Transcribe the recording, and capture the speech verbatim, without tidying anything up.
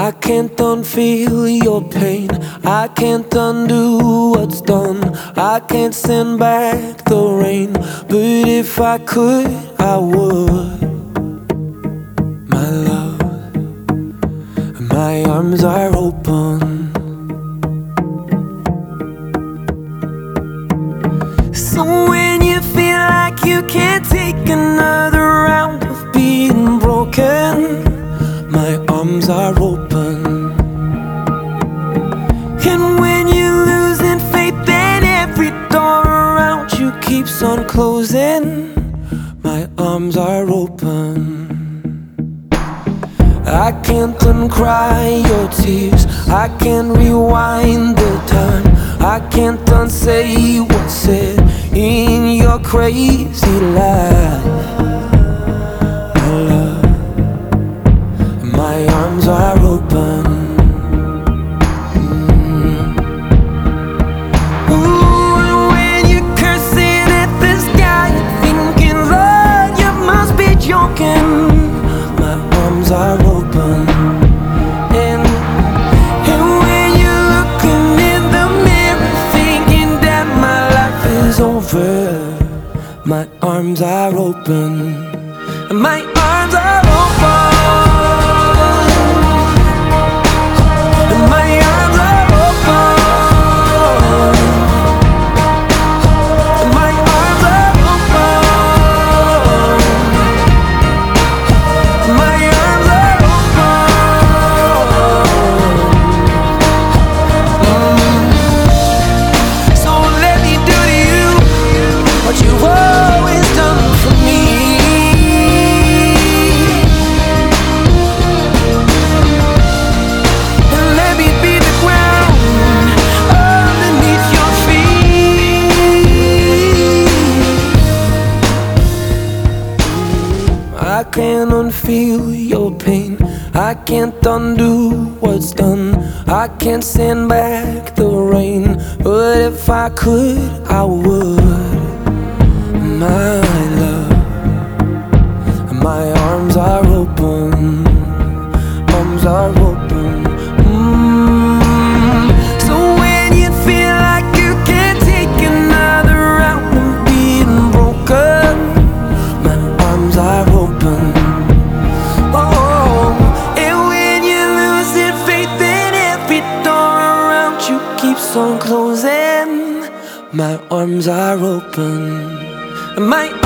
I can't unfeel your pain, I can't undo what's done, I can't send back the rain, but if I could, I would. My love, my arms are open. So when you feel like you can't take another round of being broken, my arms are open. And when you're losing faith and every door around you keeps on closing, my arms are open. I can't uncry your tears, I can't rewind the time, I can't unsay what's said in your crazy life. My love, my arms are open. mm. Ooh, and when you're cursing at the sky, thinking, Lord, you must be joking, my arms are open. And, and when you're looking in the mirror, thinking that my life is over, my arms are open. My arms are open. My arms are open. My arms are open. My arms are open. Mm. So let me do to you what you've always done for me. And let me be the ground underneath your feet. I can't unfeel your pain, I can't undo what's done, I can't send back the rain, but if I could, I would. My love, my arms are open, arms are open. mm. So when you feel like you can't take another round of being broken, my arms are open. Oh, and when you're losing faith and every door around you keeps on closing, my arms are open. My